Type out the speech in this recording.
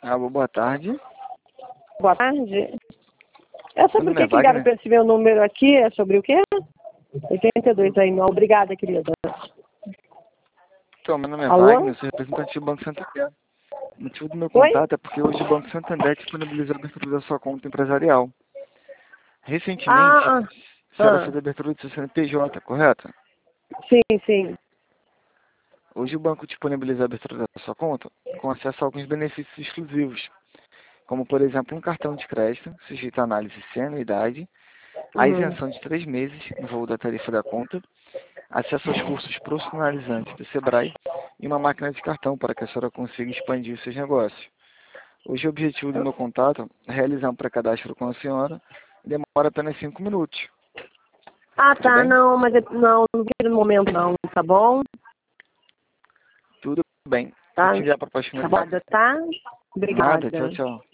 Alô, boa tarde. Boa tarde. É sobre Meu o nome é que ligaram Wagner. para esse meu número aqui? É sobre o quê? 82 aí, não. Obrigada, querida. Então, meu nome é Alô? Wagner, sou representante do Banco Santander. O motivo do meu Oi? contato é porque hoje o Banco Santander disponibilizou a abertura da sua conta empresarial. Recentemente, Ah, será ah. feita a abertura do seu CNPJ, correto? Sim, sim. Hoje o banco disponibiliza a abertura da sua conta com acesso a alguns benefícios exclusivos, como, por exemplo, um cartão de crédito, sujeito à análise sem anuidade, a Uhum. isenção de 3 meses no valor da tarifa da conta, acesso aos cursos profissionalizantes do Sebrae e uma máquina de cartão para que a senhora consiga expandir os seus negócios. Hoje o objetivo do meu contato é realizar um pré-cadastro com a senhora e demora apenas 5 minutos. Ah, Tudo tá. bem? Não, mas não quero no momento não, tá bom? Tudo bem. Vou Tá? te enviar para a próxima. Obrigada, tá? Nada, tchau, Obrigada. tchau.